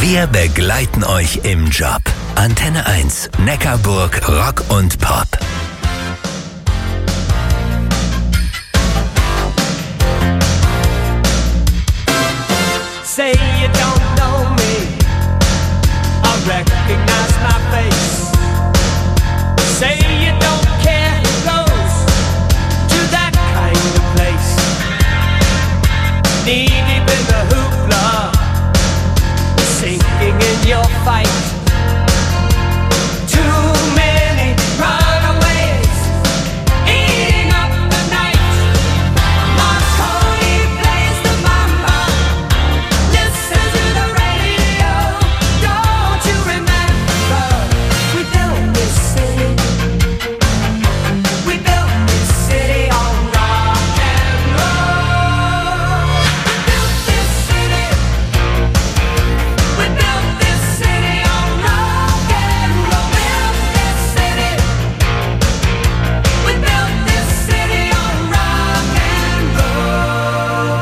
Wir begleiten euch im Job. Antenne 1, Neckarburg, Rock und Pop. Say you don't know me, I recognize my face. Say you don't care who goes to that kind of place. Knee deep in the hoopla, sinking in your fight. Too many runaways eating up the night. Marconi plays the mama. Listen to the radio. Don't you remember we built this city? We built this city on rock and roll. We built this city. We built this city on rock and roll. Built this city. We built this city on rock and roll.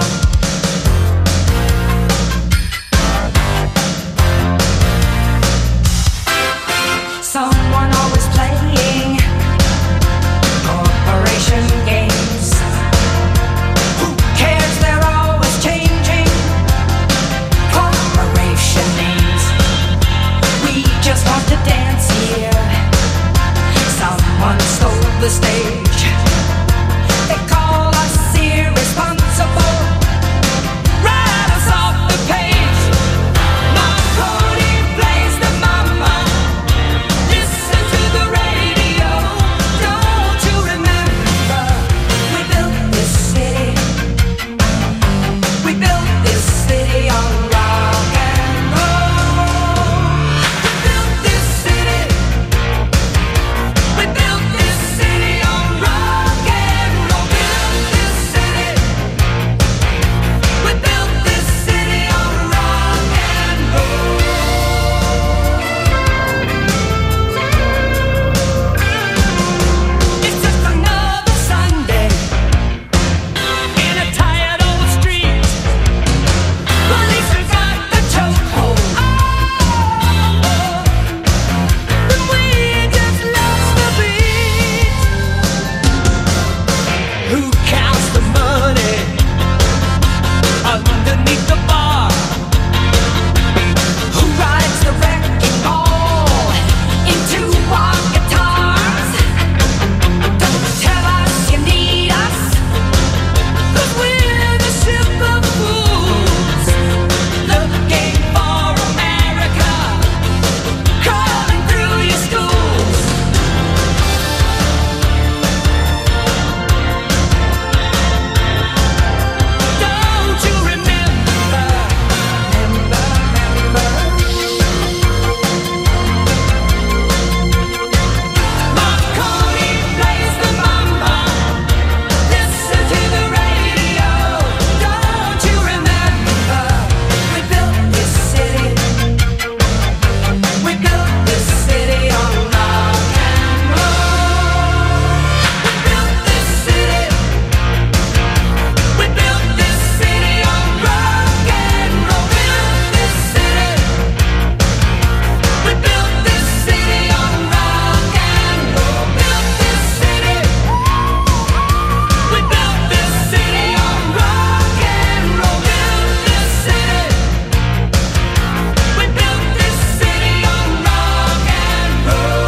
Someone always playing corporation games. Who cares? They're always changing corporation names. We just want to dance here. Someone stole the stage. They call us irresponsible. Write us off the page. Marconi plays the mama. Listen to the radio. Don't you remember we built this city? We built this city on rock and roll. We built this city. We built this city on rock and roll. Built this city. We built this city on rock and roll. It's just another Sunday in a tired old street. Police have got the chokehold. But we just lost the beat. Who counts the money underneath the bar? Who rides the wrecking ball into our guitars? Don't tell us you need us, 'cause we're the ship of fools, looking for America, crawling through your schools. Don't you remember? Marconi plays the mama. Listen to the radio. Don't you remember? We built this city. We built this city on rock and roll. We built this city. We built this city on rock and roll. Built this city. We built this city on rock and roll. Built this city. We built this city on rock and roll. Built this city. We built this city on rock and roll.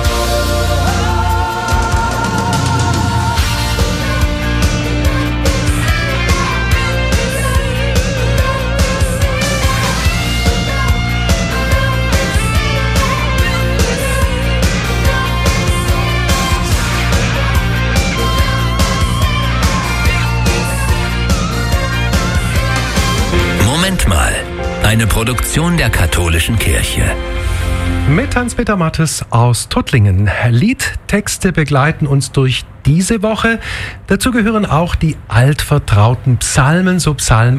Moment mal. Eine Produktion der katholischen Kirche. Mit Hans-Peter Mattes aus Tuttlingen. Liedtexte begleiten uns durch diese Woche. Dazu gehören auch die altvertrauten Psalmen, so Psalm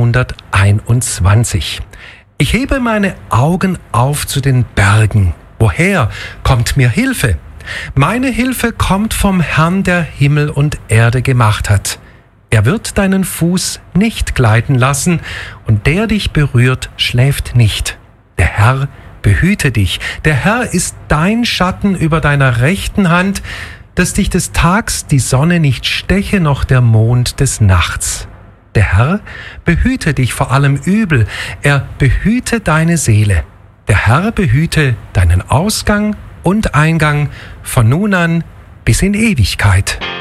121. Ich hebe meine Augen auf zu den Bergen. Woher kommt mir Hilfe? Meine Hilfe kommt vom Herrn, der Himmel und Erde gemacht hat. Er wird deinen Fuß nicht gleiten lassen, und der dich berührt, schläft nicht. Der Herr Herr behüte dich. Der Herr ist dein Schatten über deiner rechten Hand, dass dich des Tags die Sonne nicht steche, noch der Mond des Nachts. Der Herr behüte dich vor allem Übel, er behüte deine Seele. Der Herr behüte deinen Ausgang und Eingang von nun an bis in Ewigkeit.